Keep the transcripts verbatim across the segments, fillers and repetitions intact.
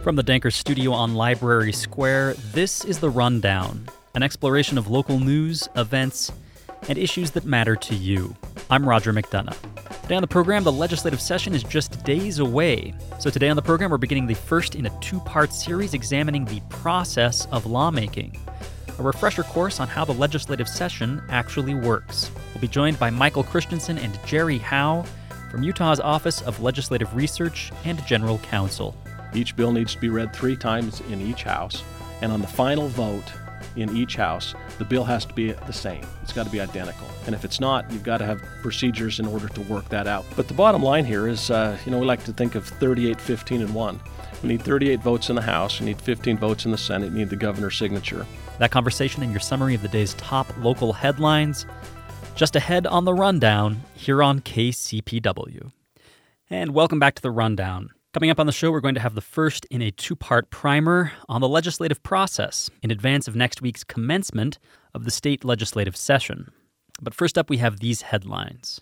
From the Danker studio on Library Square, this is The Rundown, an exploration of local news, events, and issues that matter to you. I'm Roger McDonough. Today on the program, the legislative session is just days away. So today on the program, we're beginning the first in a two-part series examining the process of lawmaking, a refresher course on how the legislative session actually works. We'll be joined by Michael Christensen and Jerry Howe from Utah's Office of Legislative Research and General Counsel. Each bill needs to be read three times in each house, and on the final vote in each house, the bill has to be the same. It's got to be identical. And if it's not, you've got to have procedures in order to work that out. But the bottom line here is, uh, you know, we like to think of thirty-eight, fifteen, and one. We need thirty-eight votes in the House, we need fifteen votes in the Senate, we need the governor's signature. That conversation and your summary of the day's top local headlines, just ahead on The Rundown here on K C P W. And welcome back to The Rundown. Coming up on the show, we're going to have the first in a two-part primer on the legislative process in advance of next week's commencement of the state legislative session. But first up, we have these headlines.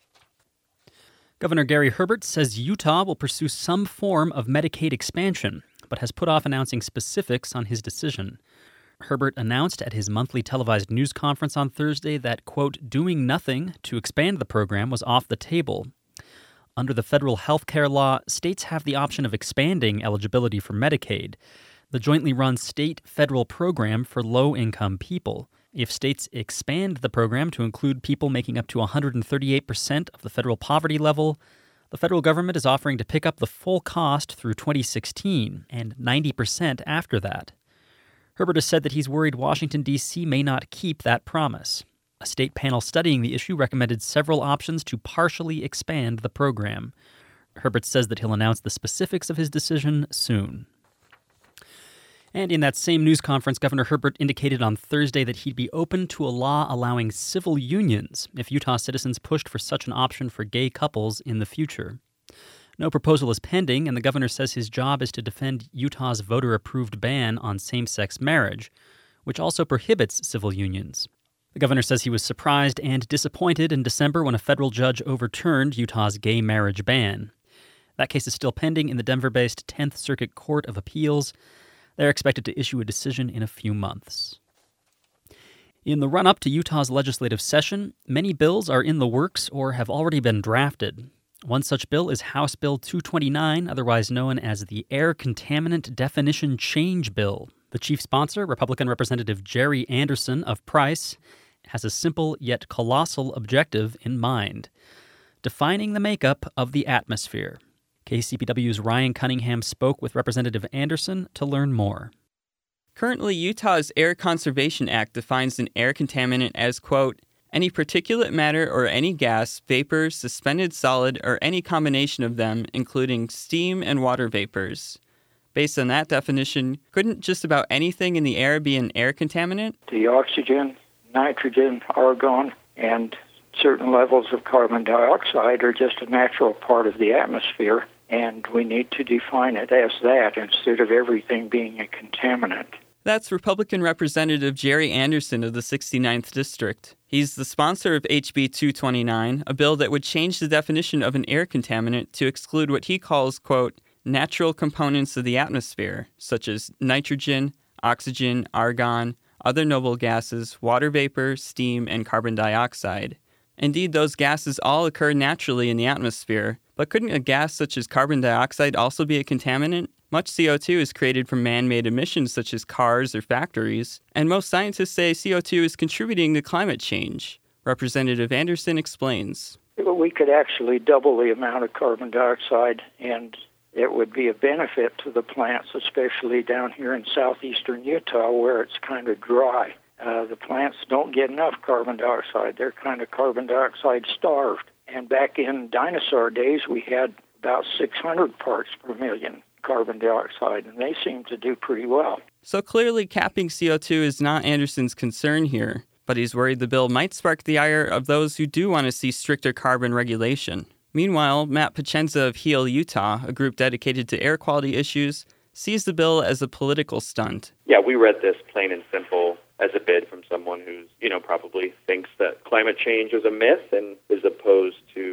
Governor Gary Herbert says Utah will pursue some form of Medicaid expansion, but has put off announcing specifics on his decision. Herbert announced at his monthly televised news conference on Thursday that, quote, doing nothing to expand the program was off the table. Under the federal health care law, states have the option of expanding eligibility for Medicaid, the jointly run state-federal program for low-income people. If states expand the program to include people making up to one hundred thirty-eight percent of the federal poverty level, the federal government is offering to pick up the full cost through twenty sixteen and ninety percent after that. Herbert has said that he's worried Washington, D C may not keep that promise. A state panel studying the issue recommended several options to partially expand the program. Herbert says that he'll announce the specifics of his decision soon. And in that same news conference, Governor Herbert indicated on Thursday that he'd be open to a law allowing civil unions if Utah citizens pushed for such an option for gay couples in the future. No proposal is pending, and the governor says his job is to defend Utah's voter-approved ban on same-sex marriage, which also prohibits civil unions. The governor says he was surprised and disappointed in December when a federal judge overturned Utah's gay marriage ban. That case is still pending in the Denver-based tenth Circuit Court of Appeals. They're expected to issue a decision in a few months. In the run-up to Utah's legislative session, many bills are in the works or have already been drafted. One such bill is House Bill two twenty-nine, otherwise known as the Air Contaminant Definition Change Bill. The chief sponsor, Republican Representative Jerry Anderson of Price, has a simple yet colossal objective in mind: defining the makeup of the atmosphere. K C P W's Ryan Cunningham spoke with Representative Anderson to learn more. Currently, Utah's Air Conservation Act defines an air contaminant as, quote, any particulate matter or any gas, vapor, suspended solid, or any combination of them, including steam and water vapors. Based on that definition, couldn't just about anything in the air be an air contaminant? The oxygen, nitrogen, argon, and certain levels of carbon dioxide are just a natural part of the atmosphere, and we need to define it as that instead of everything being a contaminant. That's Republican Representative Jerry Anderson of the sixty-ninth District. He's the sponsor of H B two twenty-nine, a bill that would change the definition of an air contaminant to exclude what he calls, quote, natural components of the atmosphere, such as nitrogen, oxygen, argon, other noble gases, water vapor, steam, and carbon dioxide. Indeed, those gases all occur naturally in the atmosphere, but couldn't a gas such as carbon dioxide also be a contaminant? Much C O two is created from man-made emissions such as cars or factories, and most scientists say C O two is contributing to climate change. Representative Anderson explains. We could actually double the amount of carbon dioxide, and it would be a benefit to the plants, especially down here in southeastern Utah where it's kind of dry. Uh, the plants don't get enough carbon dioxide. They're kind of carbon dioxide starved. And back in dinosaur days, we had about six hundred parts per million carbon dioxide, and they seem to do pretty well. So clearly capping C O two is not Anderson's concern here, but he's worried the bill might spark the ire of those who do want to see stricter carbon regulation. Meanwhile, Matt Pacenza of HEAL Utah, a group dedicated to air quality issues, sees the bill as a political stunt. Yeah, we read this plain and simple as a bid from someone who's, you know, probably thinks that climate change is a myth and is opposed to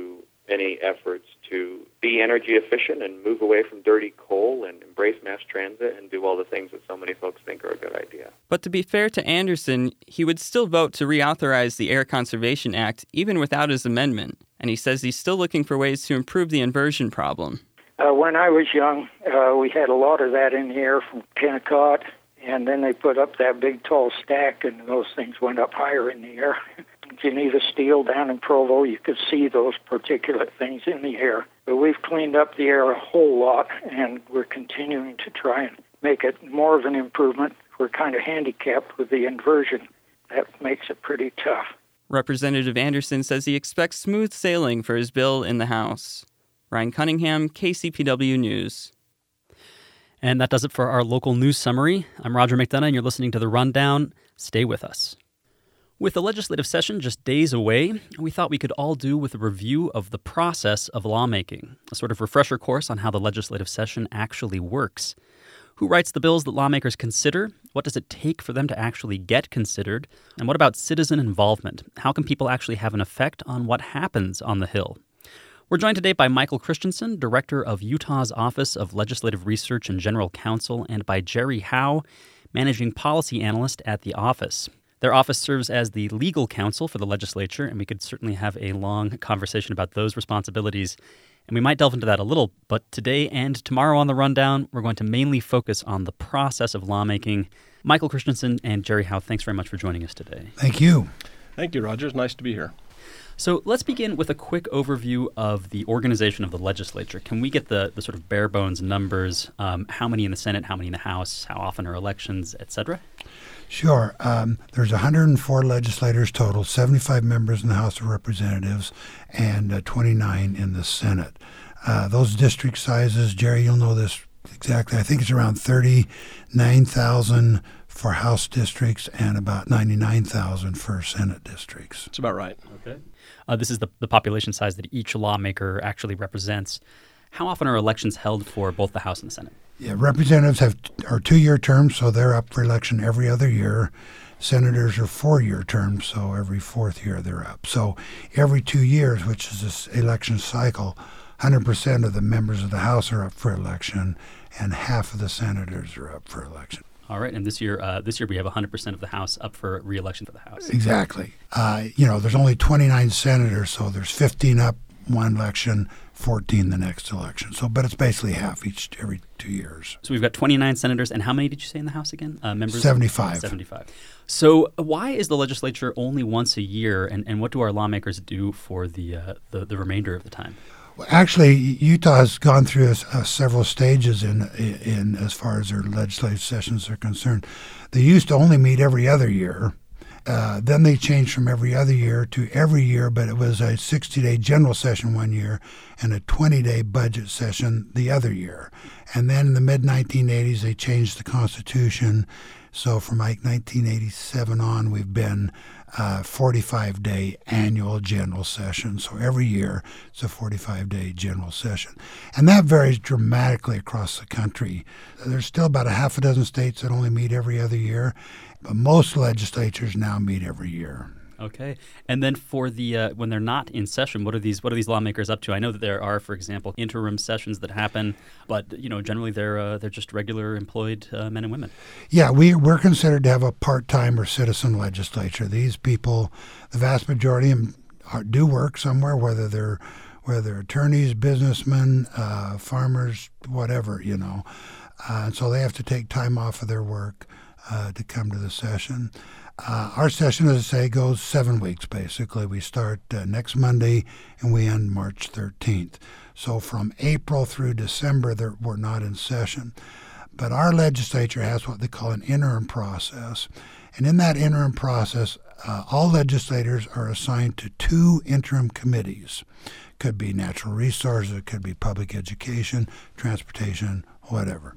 any efforts to be energy efficient and move away from dirty coal and embrace mass transit and do all the things that so many folks think are a good idea. But to be fair to Anderson, he would still vote to reauthorize the Air Conservation Act even without his amendment, and he says he's still looking for ways to improve the inversion problem. Uh, when I was young, uh, we had a lot of that in the air from Kennecott, and then they put up that big tall stack, and those things went up higher in the air. Geneva Steel down in Provo, you could see those particulate things in the air. But we've cleaned up the air a whole lot, and we're continuing to try and make it more of an improvement. We're kind of handicapped with the inversion. That makes it pretty tough. Representative Anderson says he expects smooth sailing for his bill in the House. Ryan Cunningham, K C P W News. And that does it for our local news summary. I'm Roger McDonough, and you're listening to The Rundown. Stay with us. With the legislative session just days away, we thought we could all do with a review of the process of lawmaking, a sort of refresher course on how the legislative session actually works. Who writes the bills that lawmakers consider? What does it take for them to actually get considered? And what about citizen involvement? How can people actually have an effect on what happens on the Hill? We're joined today by Michael Christensen, director of Utah's Office of Legislative Research and General Counsel, and by Jerry Howe, managing policy analyst at the office. Their office serves as the legal counsel for the legislature, and we could certainly have a long conversation about those responsibilities. And we might delve into that a little, but today and tomorrow on The Rundown, we're going to mainly focus on the process of lawmaking. Michael Christensen and Jerry Howe, thanks very much for joining us today. Thank you. Thank you, Roger. It's nice to be here. So let's begin with a quick overview of the organization of the legislature. Can we get the, the sort of bare bones numbers? Um, how many in the Senate, how many in the House, how often are elections, et cetera? Sure. Um, there's one hundred four legislators total, seventy-five members in the House of Representatives, and uh, twenty-nine in the Senate. Uh, those district sizes, Jerry, you'll know this exactly. I think it's around thirty-nine thousand for House districts and about ninety-nine thousand for Senate districts. That's about right. Okay. Uh, this is the, the population size that each lawmaker actually represents. How often are elections held for both the House and the Senate? Yeah, representatives have are two-year terms, so they're up for election every other year. Senators are four-year terms, so every fourth year they're up. So every two years, which is this election cycle, one hundred percent of the members of the House are up for election, and half of the senators are up for election. All right, and this year, uh, this year we have one hundred percent of the House up for re-election for the House. Exactly. Uh, you know, there's only twenty-nine senators, so there's fifteen up one election, fourteen the next election. So, but it's basically half each every two years. So we've got twenty-nine senators, and how many did you say in the House again? Uh, members? seventy-five. seventy-five. So why is the legislature only once a year, and, and what do our lawmakers do for the, uh, the the remainder of the time? Well, actually, Utah has gone through uh, several stages in, in in as far as their legislative sessions are concerned. They used to only meet every other year. Uh, then they changed from every other year to every year, but it was a sixty-day general session one year and a twenty-day budget session the other year. And then in the mid nineteen eighties, they changed the Constitution. So from like nineteen eighty-seven on, we've been uh, forty-five day annual general session. So every year, it's a forty-five day general session. And that varies dramatically across the country. There's still about a half a dozen states that only meet every other year. But most legislatures now meet every year. Okay, and then for the uh, when they're not in session, what are these what are these lawmakers up to? I know that there are, for example, interim sessions that happen, but you know generally they're uh, they're just regular employed uh, men and women. Yeah, we we're considered to have a part-time or citizen legislature. These people, the vast majority of them are, do work somewhere, whether they're whether they're attorneys, businessmen, uh, farmers, whatever, you know. Uh, and so they have to take time off of their work Uh, to come to the session. Uh, our session, as I say, goes seven weeks, basically. We start uh, next Monday and we end March thirteenth. So from April through December, we're not in session. But our legislature has what they call an interim process. And in that interim process, uh, all legislators are assigned to two interim committees. Could be natural resources, it could be public education, transportation, whatever.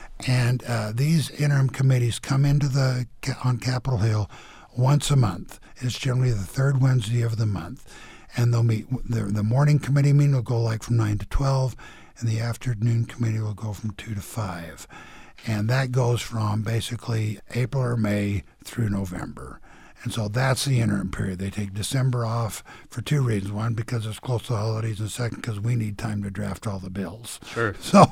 And uh, these interim committees come into the on Capitol Hill once a month. It's generally the third Wednesday of the month. And they'll meet, the, the morning committee meeting will go like from nine to twelve, and the afternoon committee will go from two to five. And that goes from basically April or May through November. And so that's the interim period. They take December off for two reasons. One, because it's close to the holidays, and second, because we need time to draft all the bills. Sure. So,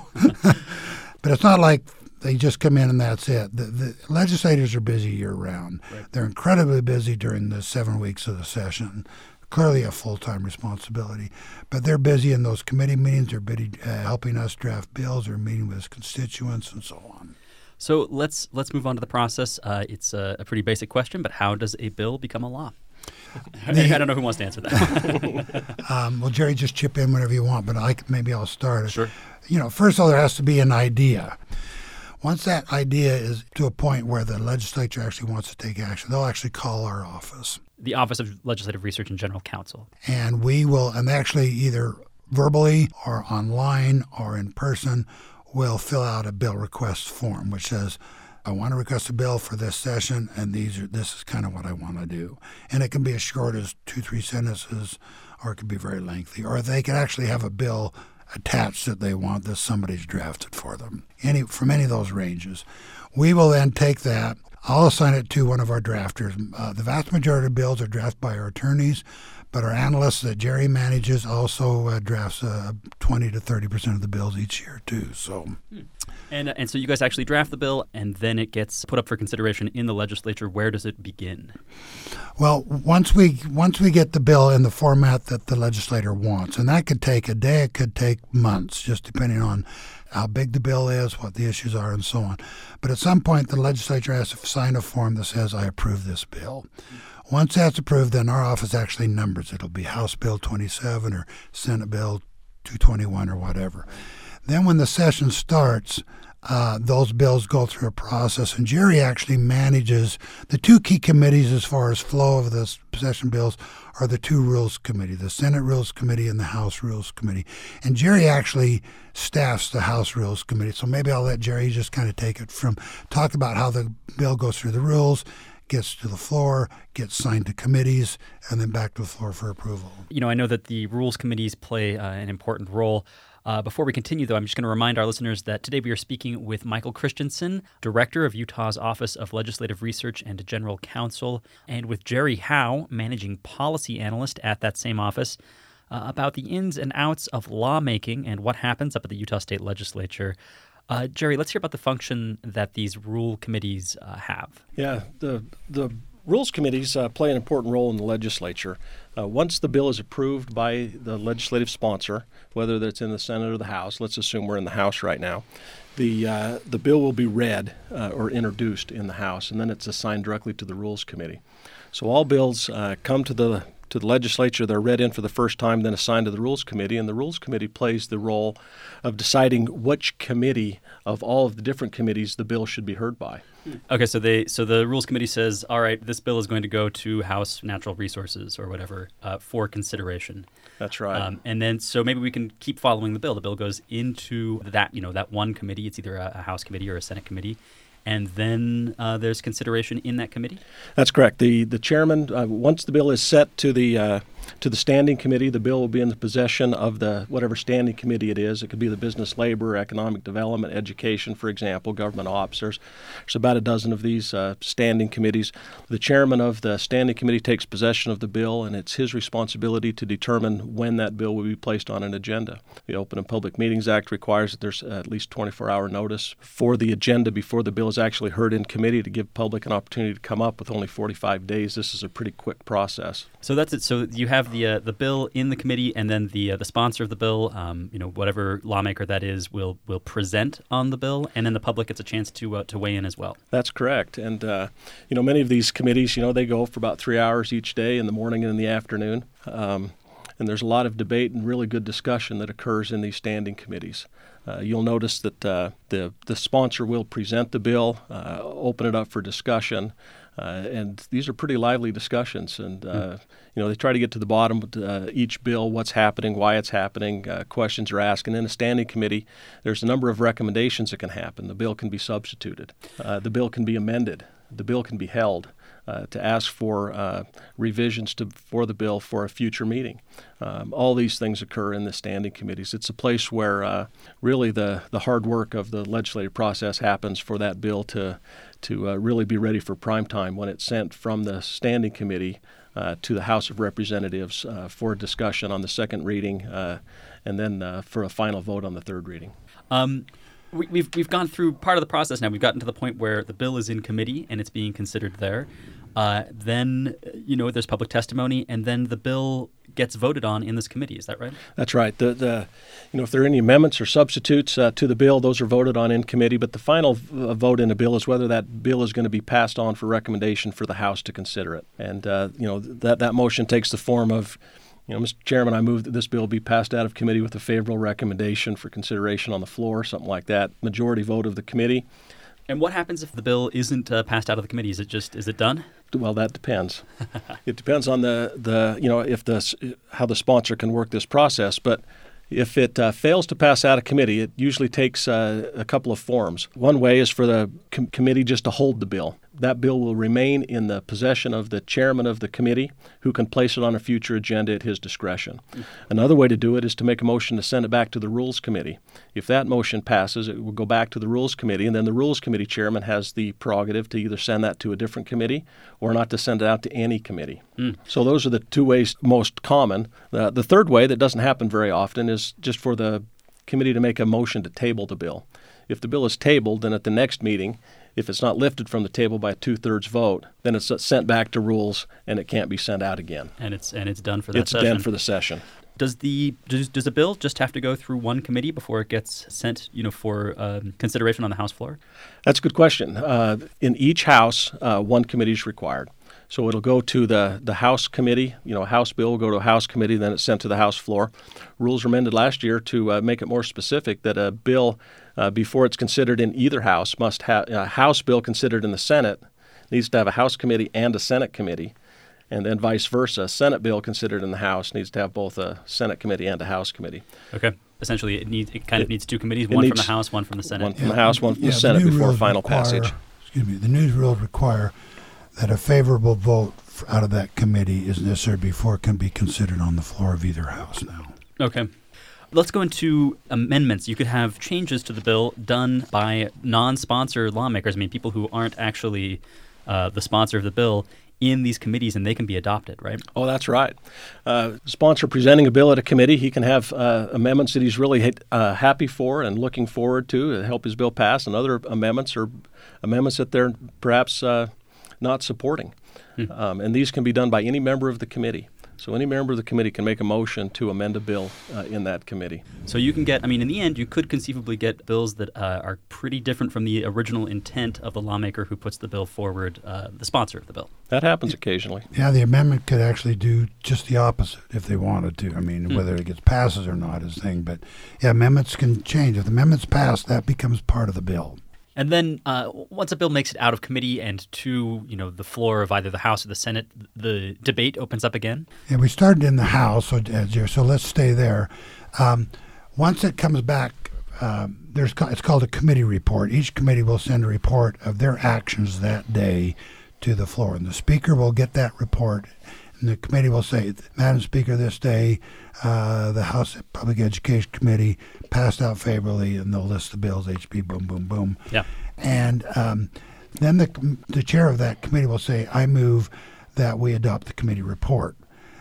but it's not like they just come in and that's it. The, the legislators are busy year-round. Right. They're incredibly busy during the seven weeks of the session. Clearly a full-time responsibility. But they're busy in those committee meetings. They're busy uh, helping us draft bills. They're meeting with constituents and so on. So let's let's move on to the process. Uh, it's a, a pretty basic question, but how does a bill become a law? The, I don't know who wants to answer that. um, well, Jerry, just chip in whenever you want, but I, maybe I'll start. Sure. You know, first of all, there has to be an idea. Once that idea is to a point where the legislature actually wants to take action, they'll actually call our office. The Office of Legislative Research and General Counsel. And we will, and actually either verbally or online or in person, will fill out a bill request form, which says, I want to request a bill for this session, and these are this is kind of what I want to do. And it can be as short as two, three sentences, or it can be very lengthy. Or they can actually have a bill attached that they want that somebody's drafted for them. Any from any of those ranges. We will then take that. I'll assign it to one of our drafters. Uh, the vast majority of bills are drafted by our attorneys, but our analyst that Jerry manages also uh, drafts uh, twenty to thirty percent of the bills each year, too. So, hmm. and uh, and so you guys actually draft the bill, and then it gets put up for consideration in the legislature. Where does it begin? Well, once we once we get the bill in the format that the legislator wants, and that could take a day, it could take months, just depending on how big the bill is, what the issues are, and so on. But at some point, the legislature has to sign a form that says, I approve this bill. Once that's approved, then our office actually numbers it. It'll be House Bill twenty-seven or Senate Bill two twenty-one or whatever. Then when the session starts, uh, those bills go through a process, and Jerry actually manages the two key committees as far as flow of the session bills are the two Rules Committee, the Senate Rules Committee and the House Rules Committee. And Jerry actually staffs the House Rules Committee. So maybe I'll let Jerry just kind of take it from talk about how the bill goes through the rules, gets to the floor, gets signed to committees, and then back to the floor for approval. You know, I know that the rules committees play uh, an important role. Uh, before we continue, though, I'm just going to remind our listeners that today we are speaking with Michael Christensen, Director of Utah's Office of Legislative Research and General Counsel, and with Jerry Howe, Managing Policy Analyst at that same office, uh, about the ins and outs of lawmaking and what happens up at the Utah State Legislature. Uh, Jerry, let's hear about the function that these rule committees uh, have. Yeah, the the rules committees uh, play an important role in the legislature. Uh, once the bill is approved by the legislative sponsor, whether that's in the Senate or the House, let's assume we're in the House right now, the uh, the bill will be read uh, or introduced in the House, and then it's assigned directly to the Rules Committee. So all bills uh, come to the to the legislature, they're read in for the first time, then assigned to the Rules Committee, and the Rules Committee plays the role of deciding which committee of all of the different committees the bill should be heard by. Okay, so they so the Rules Committee says, all right, this bill is going to go to House Natural Resources or whatever uh, for consideration. That's right. Um, and then so maybe we can keep following the bill. The bill goes into that, you know, that one committee. It's either a, a House committee or a Senate committee. And then uh, there's consideration in that committee? That's correct. The the chairman, uh, once the bill is set to the uh, to the standing committee, the bill will be in the possession of the whatever standing committee it is. It could be the business, labor, economic development, education, for example, government ops. There's, there's about a dozen of these uh, standing committees. The chairman of the standing committee takes possession of the bill, and it's his responsibility to determine when that bill will be placed on an agenda. The Open and Public Meetings Act requires that there's at least twenty-four hour notice for the agenda before the bill is actually heard in committee to give public an opportunity to come up. With only forty-five days, this is a pretty quick process. So that's it. So you have the uh, the bill in the committee, and then the uh, the sponsor of the bill, um, you know, whatever lawmaker that is, will will present on the bill, and then the public gets a chance to uh, to weigh in as well. That's correct. And uh, you know, many of these committees, you know, they go for about three hours each day, in the morning and in the afternoon. Um, and there's a lot of debate and really good discussion that occurs in these standing committees. Uh, you'll notice that uh, the the sponsor will present the bill, uh, open it up for discussion, uh, and these are pretty lively discussions. And uh, mm. you know, they try to get to the bottom of uh, each bill, what's happening, why it's happening, uh, questions are asked. And in a standing committee, there's a number of recommendations that can happen. The bill can be substituted, uh, the bill can be amended, the bill can be held. uh, to ask for uh, revisions to for the bill for a future meeting. Um, all these things occur in the standing committees. It's a place where uh, really the, the hard work of the legislative process happens for that bill to to uh, really be ready for prime time when it's sent from the standing committee uh, to the House of Representatives uh, for discussion on the second reading uh, and then uh, for a final vote on the third reading. Um, we, we've we've gone through part of the process now. We've gotten to the point where the bill is in committee and it's being considered there. Uh, then, you know, there's public testimony, and then the bill gets voted on in this committee. Is that right? That's right. The, the you know, if there are any amendments or substitutes uh, to the bill, those are voted on in committee. But the final uh, vote in a bill is whether that bill is going to be passed on for recommendation for the House to consider it. And, uh, you know, that, that motion takes the form of, you know, Mister Chairman, I move that this bill be passed out of committee with a favorable recommendation for consideration on the floor, something like that. Majority vote of the committee. And what happens if the bill isn't uh, passed out of the committee? Is it just is it done? Well, that depends. It depends on the, the you know if the how the sponsor can work this process. But if it uh, fails to pass out of committee, it usually takes uh, a couple of forms. One way is for the com- committee just to hold the bill. That bill will remain in the possession of the chairman of the committee, who can place it on a future agenda at his discretion. Mm. Another way to do it is to make a motion to send it back to the Rules Committee. If that motion passes, it will go back to the Rules Committee, and then the Rules Committee chairman has the prerogative to either send that to a different committee or not to send it out to any committee. Mm. So those are the two ways most common. Uh, the third way that doesn't happen very often is just for the committee to make a motion to table the bill. If the bill is tabled, then at the next meeting, if it's not lifted from the table by a two-thirds vote, then it's sent back to rules and it can't be sent out again. And it's and it's done for that it's session. It's done for the session. Does the does, does a bill just have to go through one committee before it gets sent, you know, for um, consideration on the House floor? That's a good question. Uh, in each House, uh, one committee is required. So it'll go to the, the House committee. You know, a House bill will go to a House committee, then it's sent to the House floor. Rules were amended last year to uh, make it more specific that a bill, uh, before it's considered in either House, must have a House bill considered in the Senate needs to have a House committee and a Senate committee, and then vice versa. A Senate bill considered in the House needs to have both a Senate committee and a House committee. Okay. Essentially, it needs it kind of it, needs two committees: one needs, from the House, one from the Senate. One from yeah, the House, one from yeah, the Senate the before final require, passage. Excuse me. The new rules require that a favorable vote out of that committee is necessary before it can be considered on the floor of either house now. Okay. Let's go into amendments. You could have changes to the bill done by non-sponsor lawmakers, I mean, people who aren't actually uh, the sponsor of the bill, in these committees, and they can be adopted, right? Oh, that's right. Uh, sponsor presenting a bill at a committee, he can have uh, amendments that he's really uh, happy for and looking forward to to help his bill pass, and other amendments or amendments that they're perhaps uh, not supporting. Hmm. Um, and these can be done by any member of the committee. So any member of the committee can make a motion to amend a bill uh, in that committee. So you can get, I mean, in the end, you could conceivably get bills that uh, are pretty different from the original intent of the lawmaker who puts the bill forward, uh, the sponsor of the bill. That happens occasionally. Yeah, the amendment could actually do just the opposite if they wanted to. I mean, hmm. whether it gets passes or not is the thing. But, yeah, amendments can change. If the amendment's passed, that becomes part of the bill. And then uh, once a bill makes it out of committee and to, you know, the floor of either the House or the Senate, the debate opens up again? Yeah, we started in the House, so, so let's stay there. Um, once it comes back, um, there's it's called a committee report. Each committee will send a report of their actions that day to the floor. And the Speaker will get that report, and the committee will say, Madam Speaker, this day, uh, the House Public Education Committee passed out favorably, and they'll list the bills, H B, boom, boom, boom. Yeah. And um, then the the chair of that committee will say, I move that we adopt the committee report.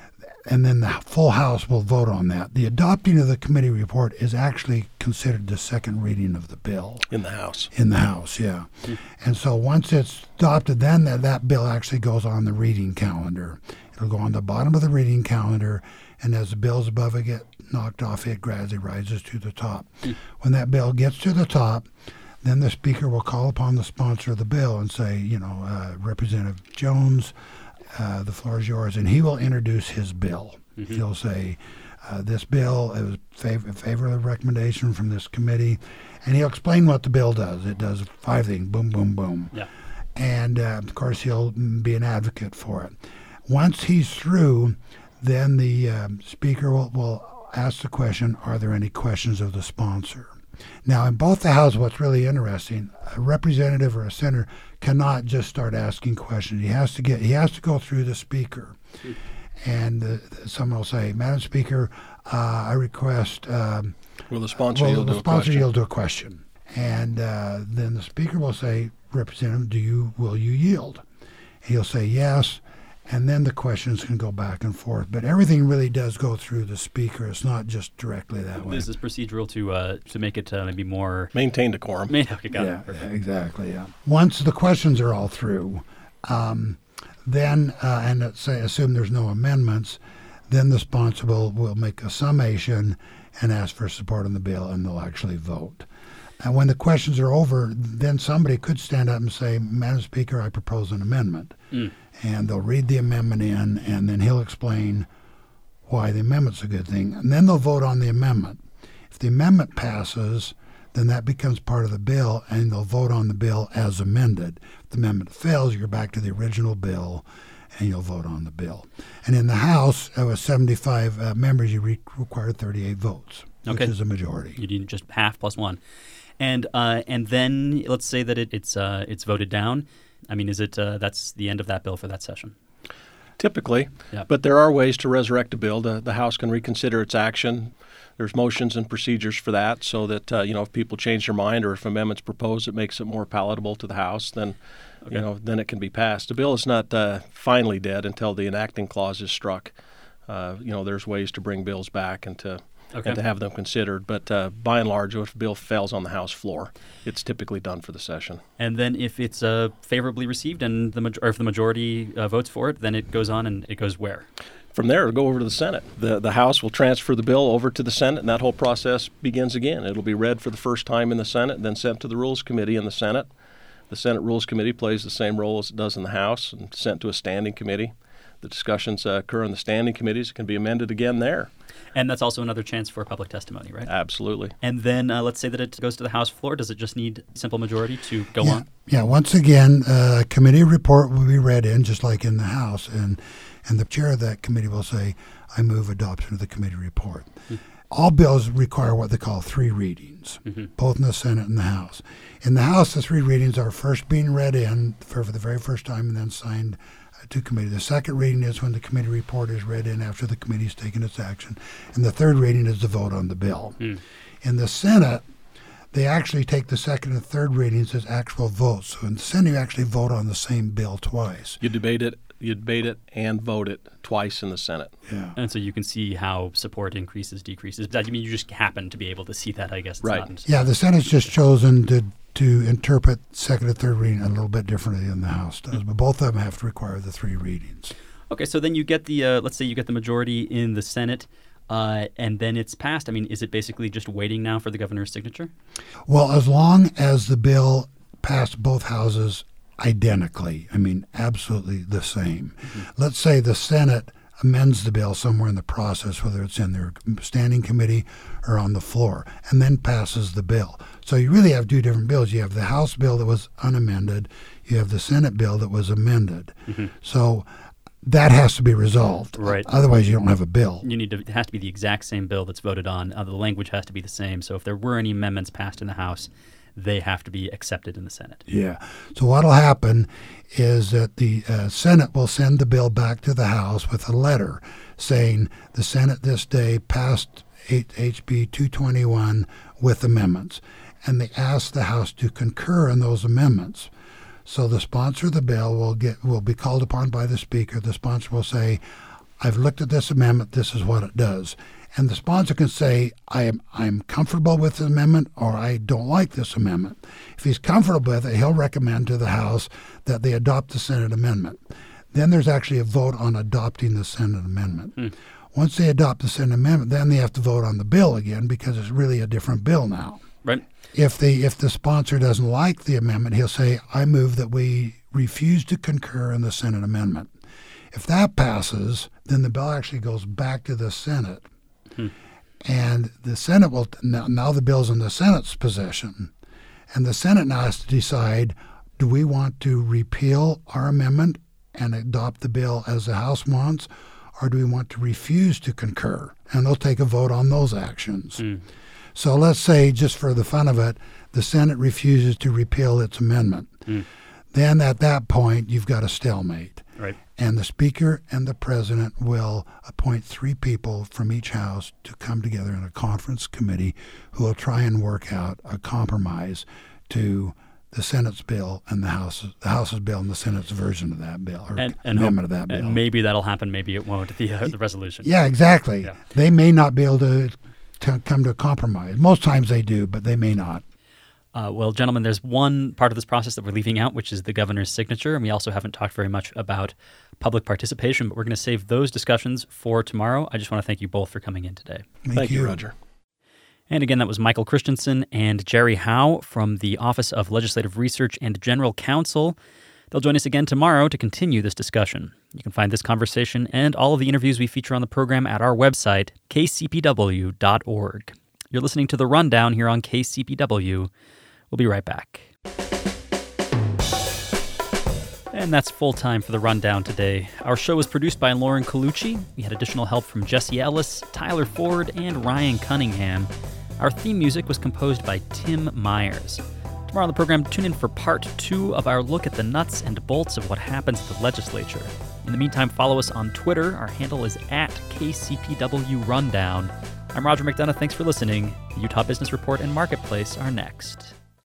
And then the full House will vote on that. The adopting of the committee report is actually considered the second reading of the bill. In the House. In the House, yeah. Mm-hmm. And so once it's adopted, then that, that bill actually goes on the reading calendar. It'll go on the bottom of the reading calendar, and as the bills above it get knocked off, it gradually rises to the top. Mm. When that bill gets to the top, then the Speaker will call upon the sponsor of the bill and say, you know, uh, Representative Jones, uh, the floor is yours, and he will introduce his bill. Mm-hmm. He'll say, uh, this bill, it was favor- a favorable recommendation from this committee, and he'll explain what the bill does. It does five things, boom, boom, boom. Yeah. And, uh, of course, he'll be an advocate for it. Once he's through, then the um, Speaker will, will ask the question, are there any questions of the sponsor? Now, in both the houses, what's really interesting, a representative or a senator cannot just start asking questions. He has to get, he has to go through the speaker. And the, the, someone will say, Madam Speaker, uh, I request... Um, will the sponsor will yield the to a sponsor question? yield to a question? And uh, then the speaker will say, Representative, do you will you yield? He'll say yes, and then the questions can go back and forth. But everything really does go through the speaker. It's not just directly that way. This is procedural to uh, to make it uh, maybe more... Maintain decorum. Okay, got yeah, it. Perfect. yeah, exactly, yeah. Once the questions are all through, um, then, uh, and let's say, assume there's no amendments, then the sponsor will, will make a summation and ask for support on the bill, and they'll actually vote. And when the questions are over, then somebody could stand up and say, Madam Speaker, I propose an amendment. Mm. And they'll read the amendment in, and then he'll explain why the amendment's a good thing. And then they'll vote on the amendment. If the amendment passes, then that becomes part of the bill, and they'll vote on the bill as amended. If the amendment fails, you're back to the original bill, and you'll vote on the bill. And in the House, uh, with seventy-five uh, members, you re- require thirty-eight votes, okay. which is a majority. You need just half plus one. And uh, and then let's say that it, it's uh, it's voted down. I mean, is it uh, that's the end of that bill for that session? Typically, yeah. But there are ways to resurrect a bill. The, the House can reconsider its action. There's motions and procedures for that, so that uh, you know if people change their mind or if amendments proposed that makes it more palatable to the House, then okay. you know then it can be passed. The bill is not uh, finally dead until the enacting clause is struck. Uh, you know, there's ways to bring bills back and to. Okay. And to have them considered. But uh, by and large, if a bill fails on the House floor, it's typically done for the session. And then if it's uh, favorably received and the or if the majority uh, votes for it, then it goes on and it goes where? From there, it'll go over to the Senate. The, the House will transfer the bill over to the Senate, and that whole process begins again. It'll be read for the first time in the Senate, then sent to the Rules Committee in the Senate. The Senate Rules Committee plays the same role as it does in the House and sent to a standing committee. The discussions uh, occur in the standing committees. It can be amended again there. And that's also another chance for public testimony, right? Absolutely. And then uh, let's say that it goes to the House floor. Does it just need simple majority to go yeah. on? Yeah. Once again, a uh, committee report will be read in, just like in the House, and and the chair of that committee will say, I move adoption of the committee report. Mm-hmm. All bills require what they call three readings, mm-hmm. both in the Senate and the House. In the House, the three readings are first being read in for, for the very first time and then signed to committee. The second reading is when the committee report is read in after the committee's taken its action. And the third reading is the vote on the bill. Mm. In the Senate, they actually take the second and third readings as actual votes. So in the Senate, you actually vote on the same bill twice. You debate it, you debate it, and vote it twice in the Senate. Yeah. And so you can see how support increases, decreases. I mean, you just happen to be able to see that, I guess. It's right. Not yeah, the Senate's just chosen to to interpret second and third reading a little bit differently than the House does, but both of them have to require the three readings. Okay, so then you get the, uh, let's say you get the majority in the Senate, uh, and then it's passed. I mean, is it basically just waiting now for the governor's signature? Well, as long as the bill passed both houses identically, I mean, absolutely the same. Mm-hmm. Let's say the Senate amends the bill somewhere in the process, whether it's in their standing committee or on the floor, and then passes the bill. So you really have two different bills. You have the House bill that was unamended. You have the Senate bill that was amended. Mm-hmm. So that has to be resolved. Right. Otherwise, you don't have a bill. You need to. It has to be the exact same bill that's voted on. Uh, the language has to be the same. So if there were any amendments passed in the House, they have to be accepted in the Senate. Yeah. So what will happen is that the uh, Senate will send the bill back to the House with a letter saying the Senate this day passed H B two twenty-one with amendments. And they ask the House to concur in those amendments. So the sponsor of the bill will get will be called upon by the Speaker. The sponsor will say, I've looked at this amendment. This is what it does. And the sponsor can say, I am I'm comfortable with the amendment, or I don't like this amendment. If he's comfortable with it, he'll recommend to the House that they adopt the Senate amendment. Then there's actually a vote on adopting the Senate amendment. Mm. Once they adopt the Senate amendment, then they have to vote on the bill again because it's really a different bill now. Right. If the if the sponsor doesn't like the amendment, he'll say, I move that we refuse to concur in the Senate amendment. If that passes, then the bill actually goes back to the Senate. Hmm. And the Senate will, now, now the bill's in the Senate's possession, and the Senate now has to decide, do we want to repeal our amendment and adopt the bill as the House wants, or do we want to refuse to concur? And they'll take a vote on those actions. Hmm. So let's say, just for the fun of it, the Senate refuses to repeal its amendment. Mm. Then at that point, you've got a stalemate. Right. And the Speaker and the President will appoint three people from each house to come together in a conference committee who will try and work out a compromise to the Senate's bill and the House, the House's bill and the Senate's version of that bill, or and, and amendment hope, of that bill. And maybe that'll happen, maybe it won't, the, uh, the resolution. Yeah, exactly. Yeah. They may not be able to, to come to a compromise. Most times they do, but they may not. Uh, well, gentlemen, there's one part of this process that we're leaving out, which is the governor's signature, and we also haven't talked very much about public participation, but we're going to save those discussions for tomorrow. I just want to thank you both for coming in today. Thank, thank you, you, Roger. And again, that was Michael Christensen and Jerry Howe from the Office of Legislative Research and General Counsel. They'll join us again tomorrow to continue this discussion. You can find this conversation and all of the interviews we feature on the program at our website, k c p w dot org. You're listening to The Rundown here on K C P W. We'll be right back. And that's full time for The Rundown today. Our show was produced by Lauren Colucci. We had additional help from Jesse Ellis, Tyler Ford, and Ryan Cunningham. Our theme music was composed by Tim Myers. Tomorrow on the program, tune in for part two of our look at the nuts and bolts of what happens at the legislature. In the meantime, follow us on Twitter. Our handle is at K C P W Rundown. I'm Roger McDonough. Thanks for listening. The Utah Business Report and Marketplace are next.